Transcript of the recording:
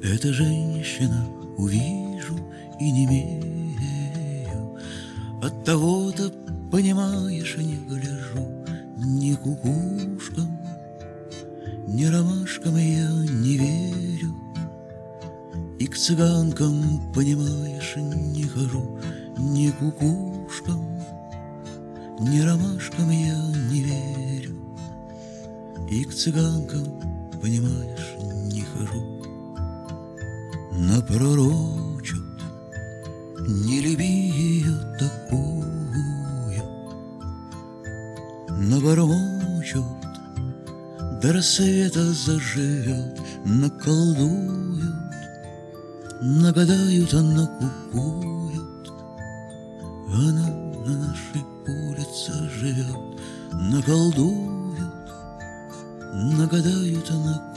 Эта женщина, увижу и немею. От того-то, понимаешь, не гляжу ни кукушкам, ни ромашкам я не верю. И к цыганкам, понимаешь, не хожу ни кукушкам, ни ромашкам я не верю. И к цыганкам, понимаешь, не хожу. Напророчат, не люби ее такую, набормочут, до рассвета заживет, наколдуют, нагадают, накукуют. Она на нашей улице живет, наколдуют, нагадают, накукуют.